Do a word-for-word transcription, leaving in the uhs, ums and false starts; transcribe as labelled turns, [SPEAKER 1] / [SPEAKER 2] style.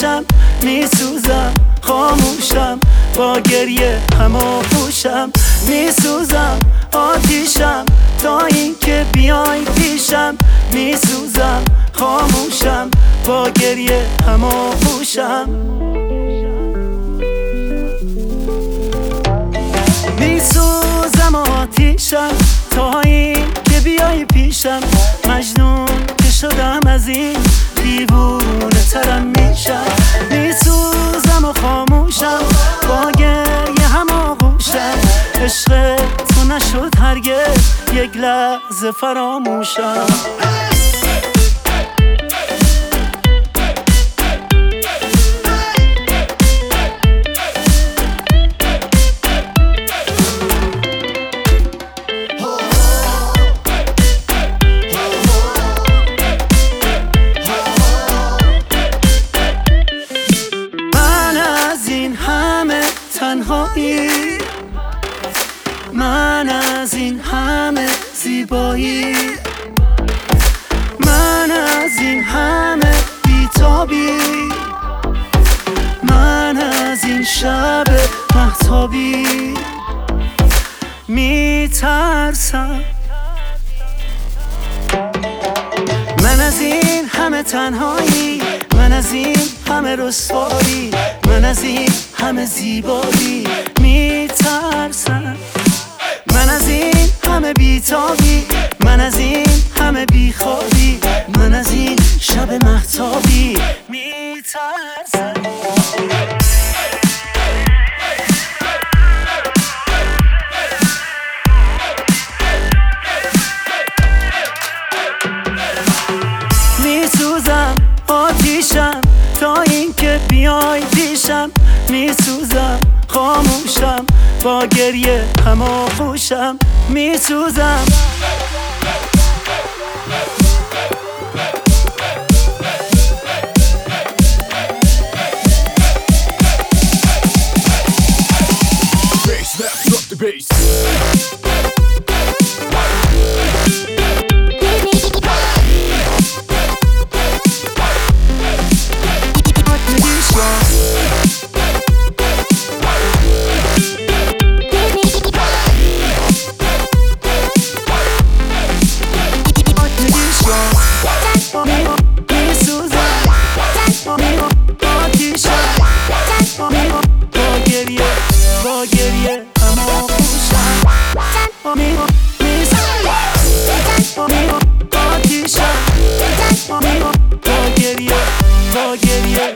[SPEAKER 1] آتیشم، میسوزم خاموشم، با گریه همو پوشم. میسوزم آتیشم تا اینکه بیای پیشم، میسوزم خاموشم، با گریه همو پوشم. میسوزم آتیشم تا اینکه بیای پیشم، مجنون که شدم از این دیوونه ترم میشم. میسوزم و خاموشم، با گریه هم آغوشم، عشق تو نشد هرگز یک لحظه فراموشم. تنهایی، من از این همه زیبایی، من از این همه بیتابی، من از این شب مهتابی میترسم. من از این همه تنهایی، من از این همه رسوایی، من از این همه زیبایی میترسم. من از این همه بیتابی، من از این همه بیخوابی، من از این شب مهتابی میترسم. میسوزم آتیشم تا اینکه بیای پیشم، میسوزم خاموشم، با گریه هم آغوشم. میسوزم با گریه